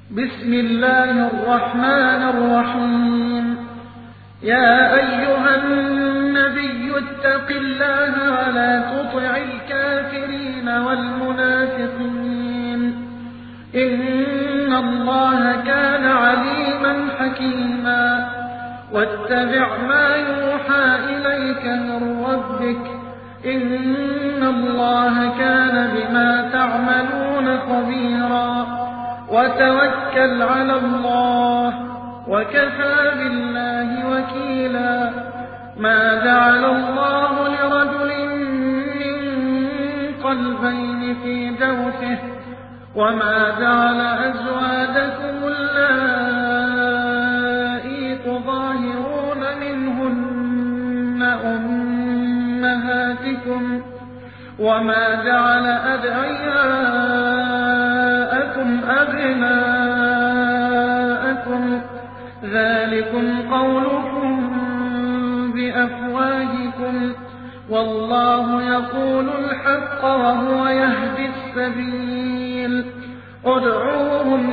بسم الله الرحمن الرحيم. يا أيها النبي اتق الله ولا تطع الكافرين والمنافقين إن الله كان عليما حكيما. واتبع ما يوحى إليك من ربك إن الله كان بما تعملون خبيرا. وتوكل على الله وكفى بالله وكيلا. ما جعل الله لرجل من قلبين في جوفه وما جعل أزواجكم اللائي تظاهرون منهن أمهاتكم وما جعل أدعياءكم أبناءكم ذلكم قولكم بأفواهكم والله يقول الحق وهو يهدي السبيل. ادعوهم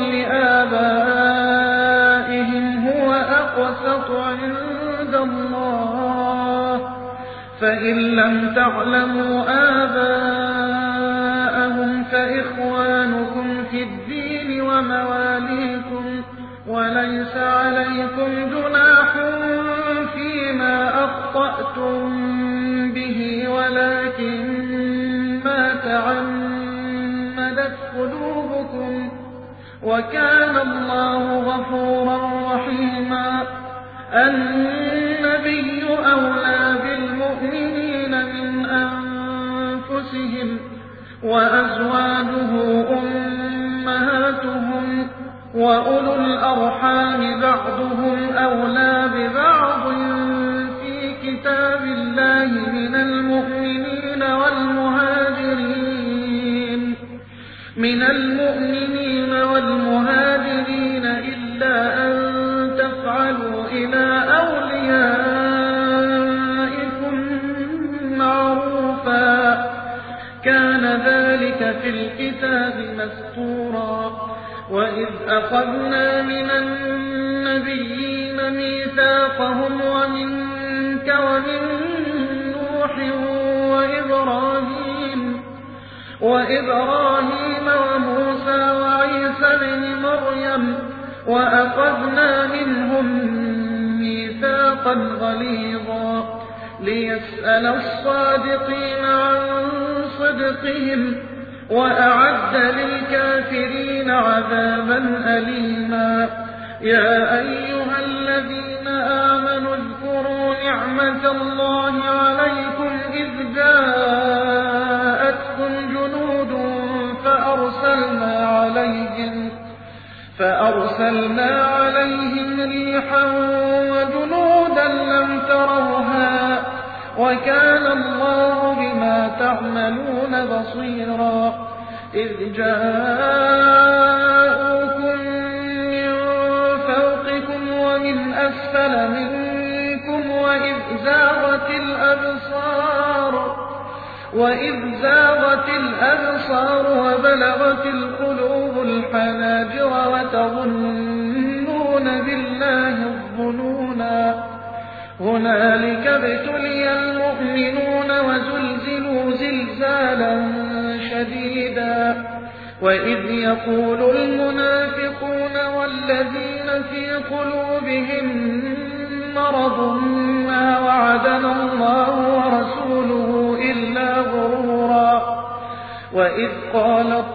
لآبائهم هو أقسط عند الله فإن لم تعلموا آباءهم فإخوانكم في الدين ومواليكم وليس عليكم جناح فيما أخطأتم به ولكن ما تعمدت قلوبكم وكان الله غفورا رحيما. النبي أولى بالمؤمنين من أنفسهم وأزواجه أمهاتهم وأولو الأرحام بعضهم أولى ببعض في كتاب الله من المؤمنين والمهاجرين إلا أن تفعلوا إلى أوليائكم معروفا كان ذلك في الكتاب مسطورا. وإذ أخذنا من النبيين ميثاقهم ومنك ومن نوح وإبراهيم وموسى وعيسى بن مريم وأخذنا منهم ميثاقا غليظا ليسأل الصادقين عن صدقهم وأعد للكافرين عذابا أليما. يا أيها الذين آمنوا اذكروا نعمة الله عليكم إذ جاءتكم جنود فأرسلنا عليهم ريحا وجنودا لم تروها وكان الله بما تعملون بصيرا. إذ جاءوكم من فوقكم ومن أسفل منكم وإذ زاغت الأبصار وبلغت القلوب الحناجر وتظنون بالله الظنونا. هنالك ابتلي المؤمنون وزلزلوا زلزالا شديدا. وإذ يقول المنافقون والذين في قلوبهم مرض ما وعدنا الله ورسوله إلا غرورا. وإذ قالت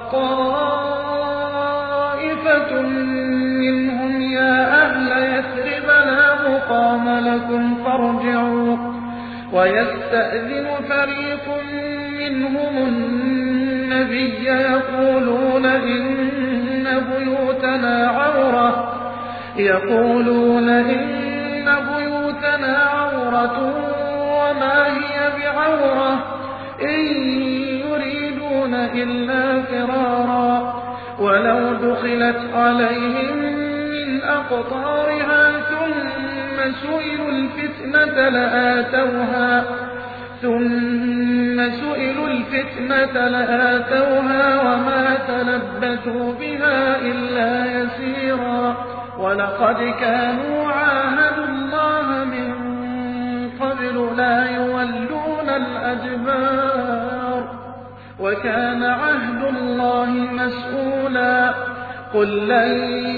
طائفة منهم يا أهل يثرب لا مقام لكم فارجعوا ويستأذن فريق منهم النبي يقولون إن بيوتنا عورة وما هي بعورة إن يريدون إلا فرارا. ولو دخلت عليهم من أقطارها ثم سئلوا الفتنة لآتوها وما تلبثوا بها إلا يسيرا. ولقد كانوا عاهدوا الله من قبل لا يولون الأدبار وكان عهد الله مسؤولا قل لن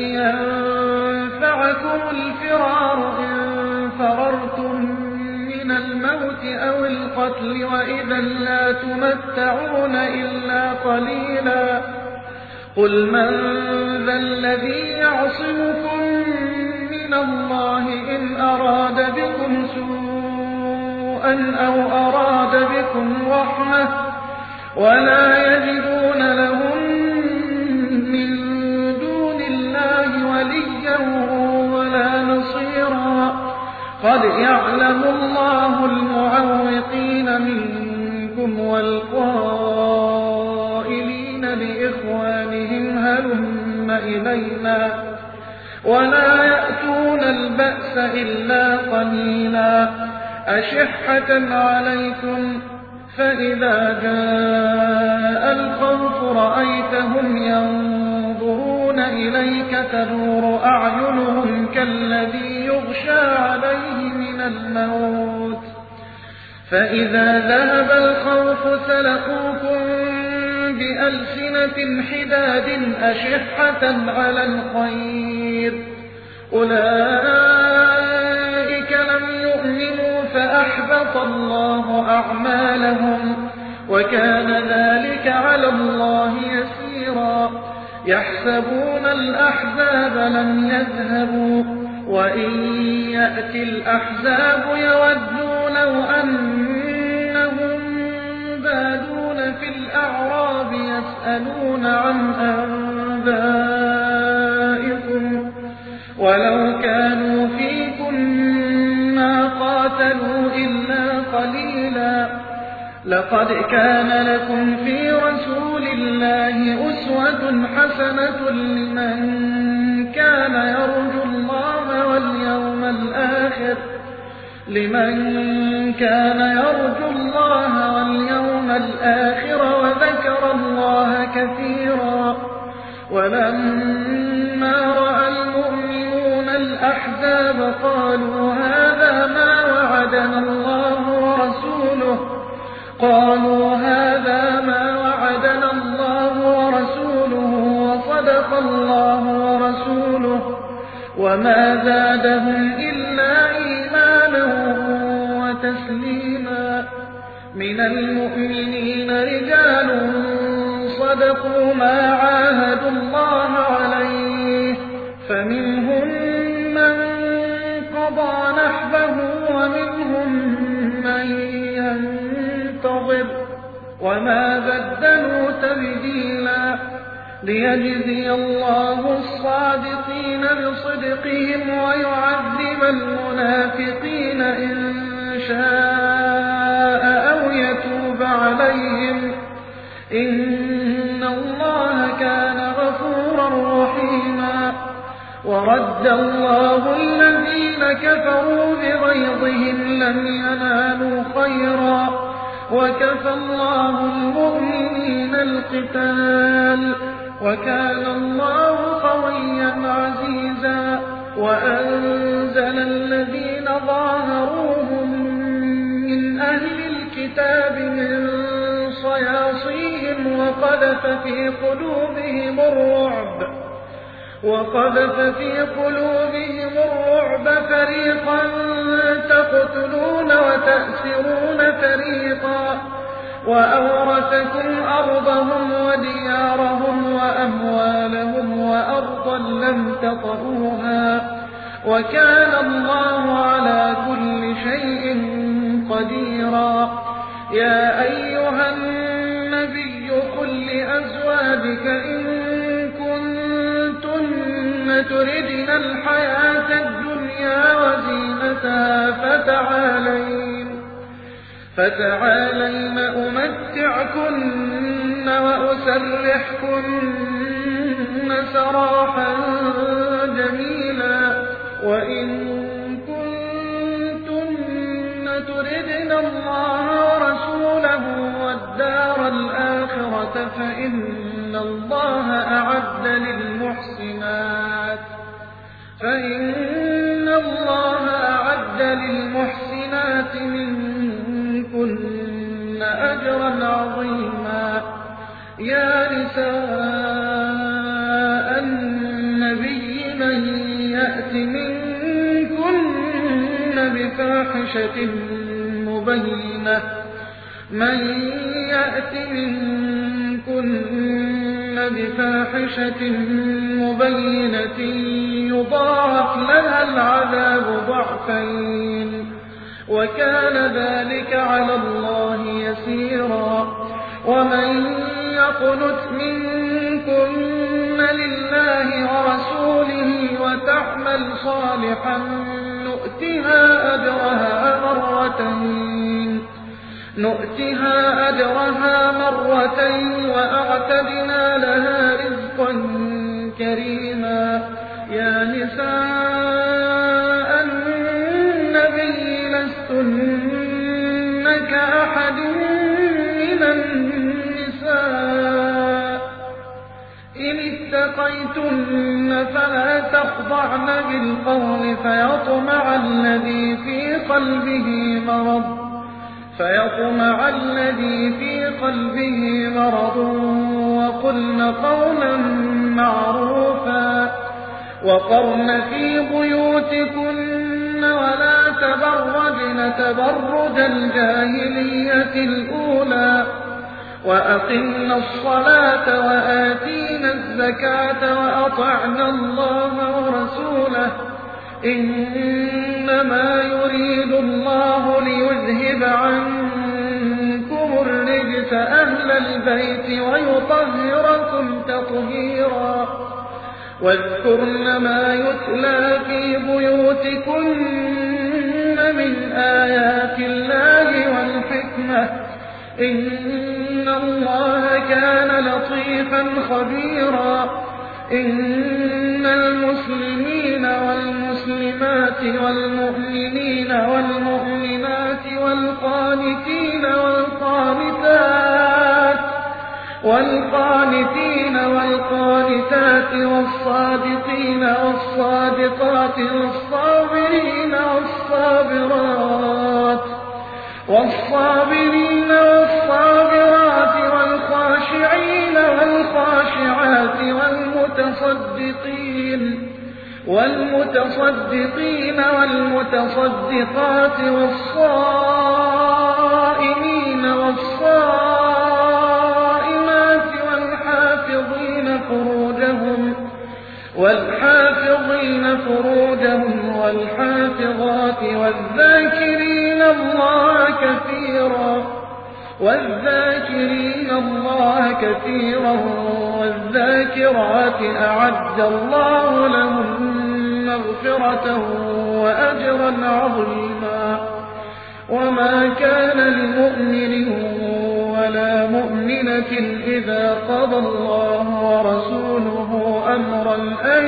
ينفعكم الفرار إن فررتم من الموت أو القتل وإذا لا تمتعون إلا قليلا قل من ذا الذي يعصمكم من الله إن أراد بكم سوءا أو أراد بكم رحمة ولا يجدون لهم من دون الله وليا ولا نصيرا قد يعلم الله المعوقين منكم والقائلين لإخوانهم هلم إلينا ولا يأتون البأس إلا قليلا أشحة عليكم فإذا جاء الخوف رأيتهم ينظرون إليك تدور أعينهم كالذي يغشى عليه من الموت فإذا ذهب الخوف سلقوكم بألسنة حداد أشحة على الخير أولئك لم يؤمنوا فأحبط الله أعمالهم وكان ذلك على الله يسيرا يحسبون الأحزاب لم يذهبوا وإن يأتي الأحزاب يودوا لو أنهم بادون في الأعراب يسألون عن أنبائكم ولو كانوا فيكم ما قاتلوا إلا قليلا لقد كان لكم في رسول الله أسوة حسنة لمن كان يرجو الله واليوم الآخر وذكر الله كثيرا ولما رأى المؤمنون الأحزاب قالوا هذا ما وعدنا الله ورسوله وصدق الله ورسوله وما زادهم إلا إيمانا وتسليما من المؤمنين رجال صدقوا ما عاهدوا الله عليه فمنهم من قضى نحبه ومنهم من ينتظر وما بدلوا تبديلا ليجزي الله الصادقين بصدقهم ويعذب المنافقين إن شاء أو يتوب عليهم إن الله كان غفورا رحيما ورد الله الذين كفروا بغيظهم لم ينالوا خيرا وكفى الله المؤمنين القتال وكان الله قويا عزيزا وأنزل الذين ظاهروهم من أهل الكتاب من صياصيهم وقذف في قلوبهم الرعب فريقا تقتلون وتأسرون فريقا وأورثكم أرضهم وديارهم وأموالهم وأرضا لم تطئوها وكان الله على كل شيء قديرا يا أيها النبي قل لأزواجك إن كنتن تردن الحياة الدنيا وزينتها فتعالين أمتعكن وأسرحكن سراحا جميلا وإن كنتن تردن الله ورسوله والدار الآخرة فإن الله أعد فإن الله أعد للمحسنات منكن أجرا عظيما. يا نساء النبي من يأت منكن بفاحشة مبينة يضاعف لها العذاب ضعفين وكان ذلك على الله يسيرا. ومن يقنت منكن لله ورسوله وتعمل صالحا نؤتها أجرها مرتين وأعتدنا لها رزقا كريما. يا نساء النبي لستن كأحد من النساء إن اتقيتن فلا تخضعن بالقول فيطمع الذي في قلبه مرض وقلن قولا معروفا. وقرن في بيوتكن ولا تبرجن تبرج الجاهلية الأولى وأقمنا الصلاة وآتينا الزكاة وأطعنا الله ورسوله إنما يريد الله ليذهب عنكم الرجس أهل البيت ويطهركم تطهيرا. واذكرن ما يتلى في بيوتكن من آيات الله والحكمة إن الله كان لطيفا خبيرا. إن المسلمين والمسلمات والمؤمنين والمؤمنات والقانتين والقانتات والصادقين والصادقات والصابرين والصابرات والخاشعين والخاشعات والمتصدقين والمتصدقات والصائمين والصائمات والحافظين فروجهم والحافظات والذاكرين الله كثيرا والذاكرات أعد الله لهم مغفرة وأجرا عظيما. وما كان لمؤمن ولا مؤمنة إذا قضى الله ورسوله أمرا أن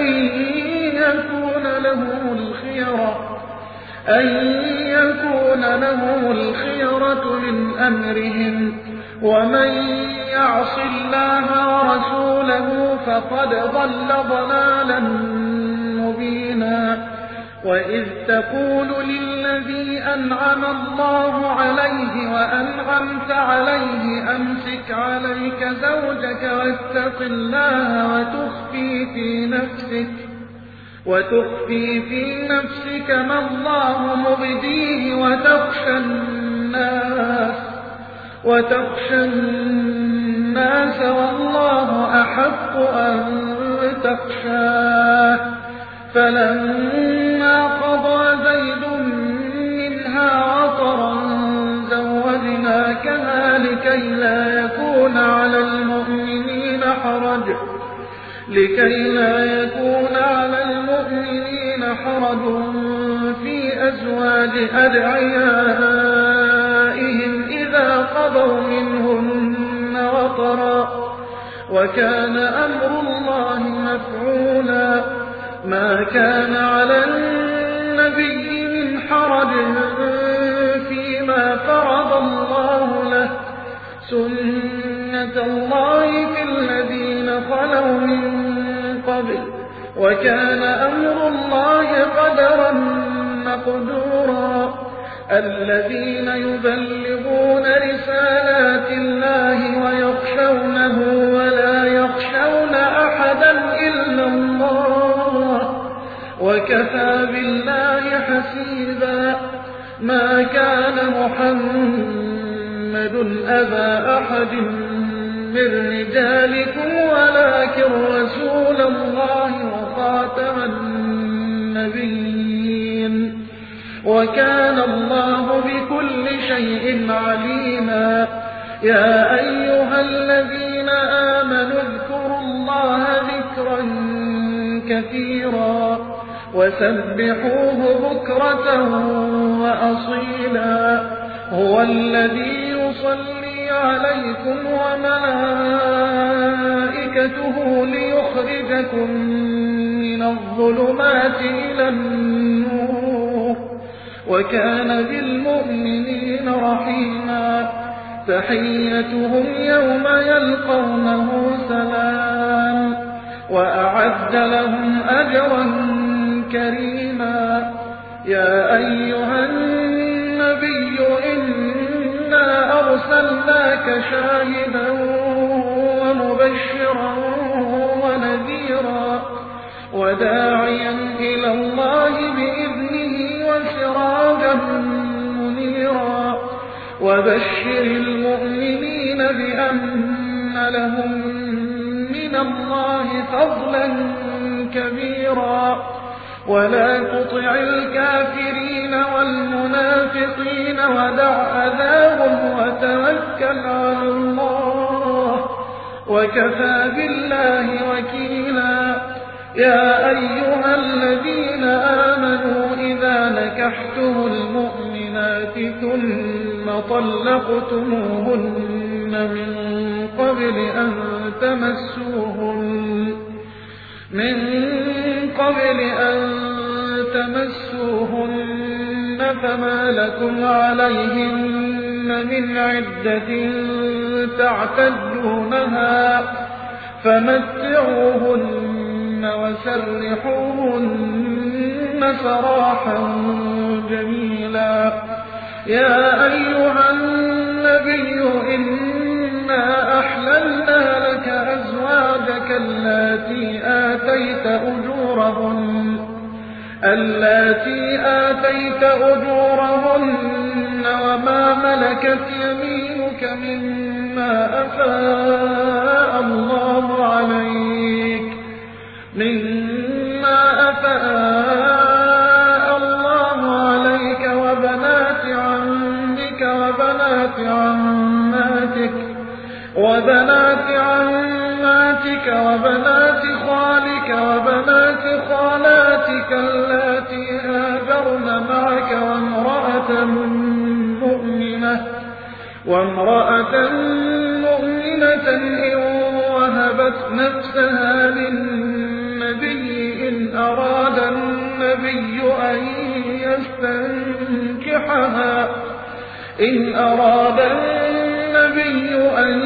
يكون لهم الخيرة من أمرهم ومن يعص الله ورسوله فقد ضل ضلالا مبينا. وإذ تقول للذي أنعم الله عليه وأنعمت عليه أمسك عليك زوجك واتق الله وتخفي في نفسك ما الله مبديه وتخشى الناس والله أحق أن تخشاه. فلما قضى زيد منها وطرا زوجناكها لكي لا يكون على المؤمنين حرج في أزواج أدعيائهم إذا قضوا منهن وطرا وكان أمر الله مفعولا. ما كان على النبي من حرج فيما فرض الله له سنة الله في الذين خلوا من قبل وكان أمر الله قدرا مقدورا. الذين يبلغون رسالات الله ويخشونه ولا يخشون أحدا إلا الله وكفى بالله حسيبا. ما كان محمد أبا أحد من رجالكم ولكن رسول الله وخاتم النبيين وكان الله بكل شيء عليما. يا أيها الذين آمنوا اذكروا الله ذكرا كثيرا وسبحوه بكرة وأصيلا. هو الذي يصلي عليكم وملائكته ليخرجكم من الظلمات إلى النور وكان بالمؤمنين رحيما. تحيتهم يوم يلقونه سلام وأعد لهم أجرا كريما. يا أيها النبي إنا أرسلناك شاهدا ومبشرا ونذيرا وداعيا إلى الله بإذنه وسراجا منيرا. وبشر المؤمنين بأن لهم من الله فضلا كبيرا. ولا تطع الكافرين والمنافقين ودع أذاهم وتوكل على الله وكفى بالله وكيلا. يا أيها الذين آمنوا إذا نكحتم المؤمنات ثم طلقتموهن من قبل أن تمسوهن فما لكم عليهن من عدة تعتدونها فمتعوهن وسرحوهن سراحا جميلا. يا أيها النبي إنا أحللنا لك أزواجك اللاتي آتيت أجورهن وما ملكت يمينك مما أفاء الله عليك وبنات عمك وبنات عماتك وبنات خالك وبنات خالاتك اللاتي هاجرن معك وامرأة مؤمنة إن وهبت نفسها للنبي إن أراد النبي أن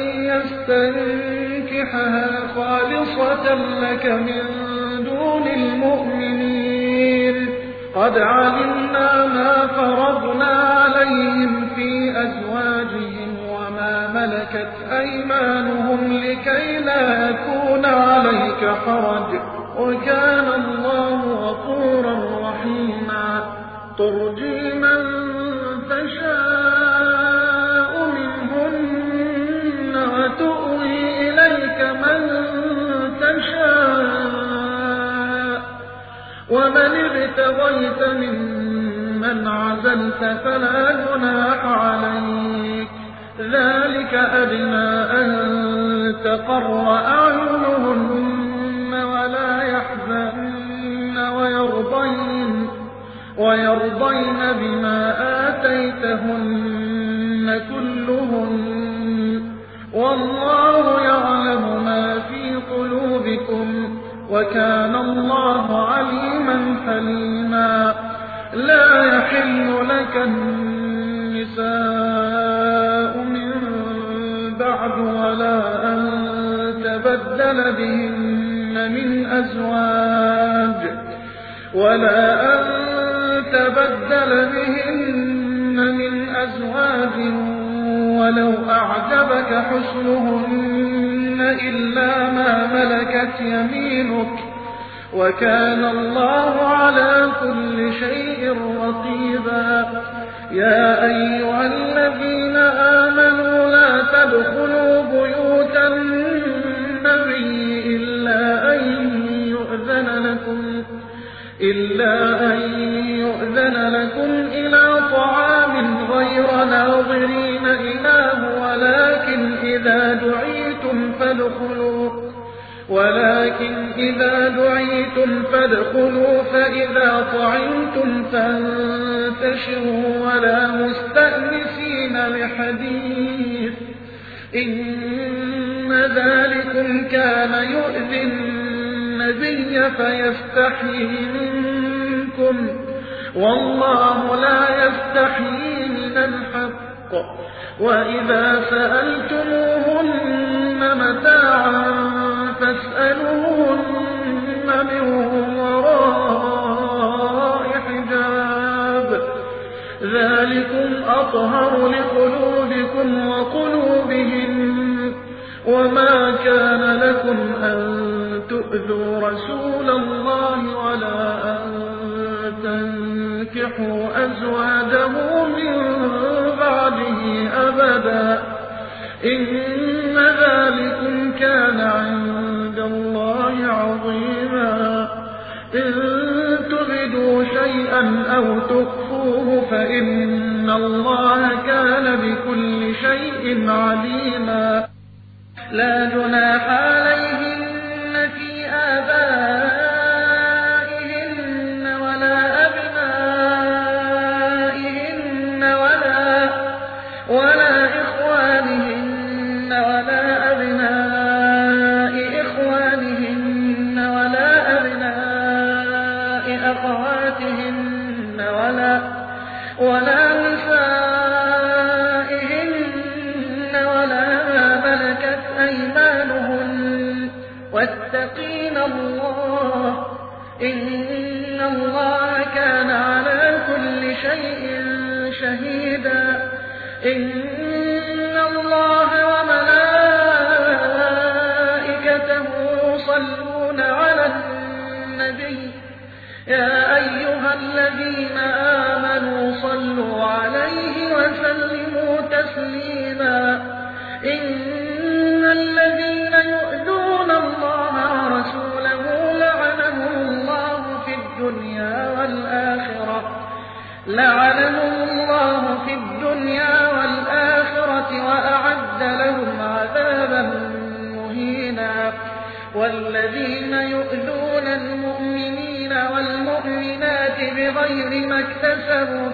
يستنكحها خالصة لك من دون المؤمنين. قد علمنا ما فرضنا عليهم في أزواجهم وما ملكت أيمانهم لكي لا يكون عليك حرج وكان الله غفورا رحيما. ترجي من تشاء منهن وتؤوي إليك من تشاء ومن ابتغيت ممن عزلت فلا جناح عليك. ذلك أدنى أن تقر أعينهن ولا يحزن ويرضين بما آتيتهن كلهن والله يعلم ما في قلوبكم وكان الله عليما حليما. لا يحل لك النساء من بعد ولا أن تبدل بهن من أزواج ولا أن تبدل بهن من أزواج ولو أعجبك حسنهن إلا ما ملكت يمينك وكان الله على كل شيء رقيبا. يا أيها الذين آمنوا لا تدخلوا بيوت النبي إلا أن يؤذن لكم إلى طعام غير ناظرين إناه ولكن إذا دعيتم فادخلوا فإذا طعمتم فانتشروا ولا مستأنسين لحديث إن ذلكم كان يؤذي النبي فيستحيي منكم والله لا يستحيي من الحق. وإذا سألتموهن متاعا فاسألوهن من وراء حجاب ذلكم أطهر لقلوبكم وقلوبهم. وما كان لكم أن تؤذوا رسول الله ولا أن تنكحوا أزواجه من بعده أبدا إن ذلكم كان عند الله عظيما. إن تبدوا شيئا أو تخفوه فإن الله كان بكل شيء عليما. لا جناح عليهن في آبائهن ولا أبنائهن ولا إخوانهن ولا أبناء إخوانهن ولا أبناء أخواتهن ولا نسائهن ولا ما ملكت أيمانهن واتقين الله إن الله كان على كل شيء شهيدا. إن الله وملائكته يصلون على النبي يا أيها الذين آمنوا صلوا عليه وسلموا تسليما. إن الذين يؤذون الله ورسوله لعنهم الله في الدنيا والآخرة وأعد لهم عذابا مهينا. والذين يؤذون المؤمنين والمؤمنات بغير ما اكتسبوا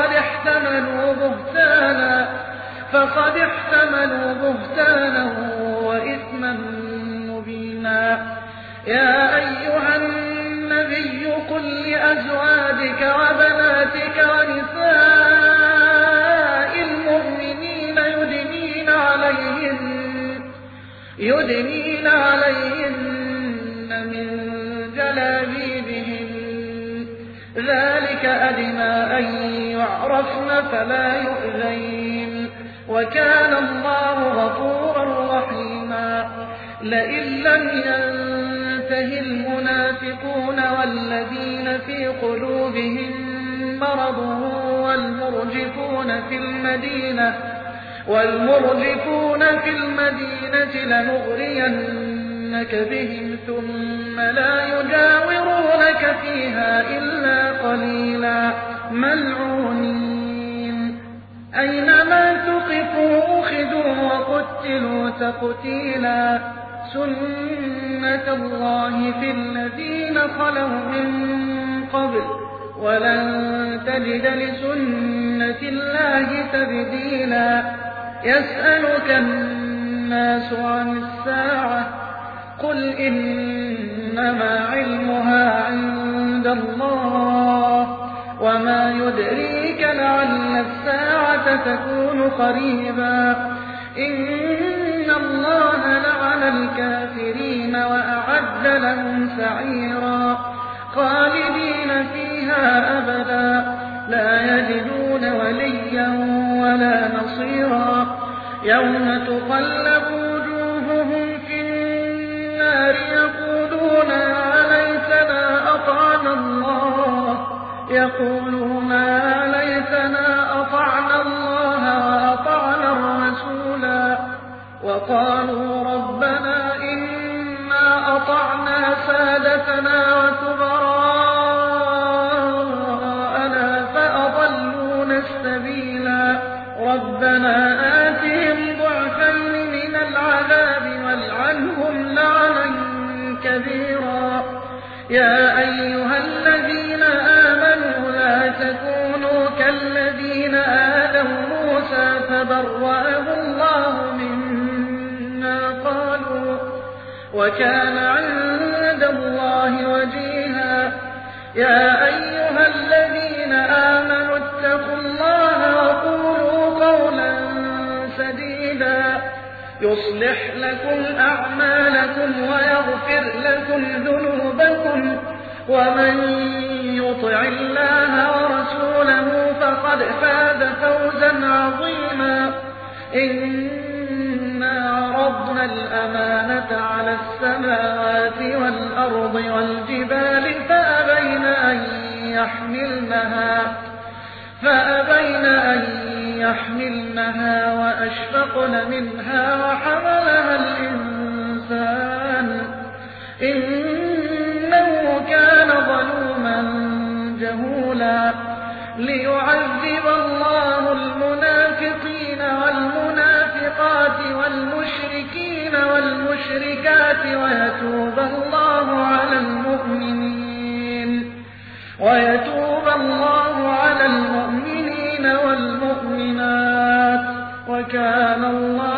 فقد احتملوا بهتانا وإثما مبينا. يا أيها النبي قل لأزواجك وبناتك ونساء المؤمنين يدنين عليهن من جلابيبهن ذلك أدنى أن يعرفن فلا يؤذين وكان الله غفورا رحيما. لئن لم ينته المنافقون والذين في قلوبهم مرض والمرجفون في المدينة لنغرينك بهم ثم لا يجاورونك فيها إلا قليلا ملعونين أينما ثقفوا أخذوا وقتلوا تقتيلا. سنة الله في الذين خلوا من قبل ولن تجد لسنة الله تبديلا. يسألك الناس عن الساعة قل إنما علمها عند الله وما يدريك لعل الساعة تكون قريبا. إن اللَّهَ لَعَنَ الْكَافِرِينَ وَأَعَدَّ لَهُمْ سَعِيرًا خَالِدِينَ فِيهَا أَبَدًا لَّا يَجِدُونَ وَلِيًّا وَلَا نَصِيرًا يَوْمَ تُقَلَّبُ وُجُوهُهُمْ فِي النَّارِ يَقُولُونَ يَا لَيْتَنَا أَطَعْنَا اللَّهَ وَأَطَعْنَا الرَّسُولَا وَقَالُوا رَبَّنَا إِنَّا أَطَعْنَا سَادَتَنَا وَكُبَرَاءَنَا فَأَضَلُّونَا السَّبِيلَا رَبَّنَا آتِهِمْ ضِعْفَيْنِ مِنَ الْعَذَابِ وَالْعَنْهُمْ لَعْنًا كَبِيرًا يَا أَيُّهَا الَّذِينَ آمَنُوا لَا تَكُونُوا كَالَّذِينَ آذَوْا مُوسَىٰ فَبَرَّأَهُ اللَّهُ مِمَّا قَالُوا وَكَانَ عِندَ اللَّهِ وَجِيهًا يَا أَيُّهَا الَّذِينَ آمَنُوا اتَّقُوا اللَّهَ وَقُولُوا قَوْلًا سَدِيدًا يُصْلِحْ لَكُمْ أَعْمَالَكُمْ وَيَغْفِرْ لَكُمْ ذُنُوبَكُمْ وَمَن يُطِعِ اللَّهَ وَرَسُولَهُ فَقَدْ فَازَ فَوْزًا عَظِيمًا إِنَّا عَرَضْنَا الْأَمَانَةَ عَلَى السَّمَاوَاتِ وَالْأَرْضِ وَالْجِبَالِ فَأَبَيْنَ أَن يَحْمِلْنَهَا وَأَشْفَقْنَ مِنْهَا وَحَمَلَهَا الْإِنسَانُ إِنَّهُ كَانَ ظَلُومًا جَهُولًا لِّيُعَذِّبَ اللَّهُ المنافقين والمنافقات والمشركين والمشركات ويتوب الله على المؤمنين والمؤمنات وكان الله